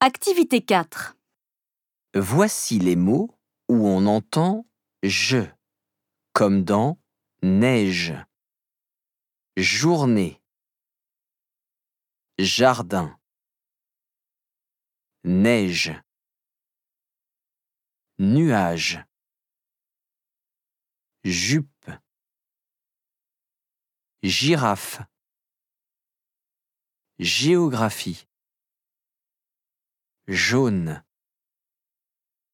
Activité 4. Voici les mots où on entend « je », comme dans « neige »,« journée »,« jardin »,« neige »,« nuage »,« jupe »,« girafe »,« géographie »,« jaune »,« rouge ».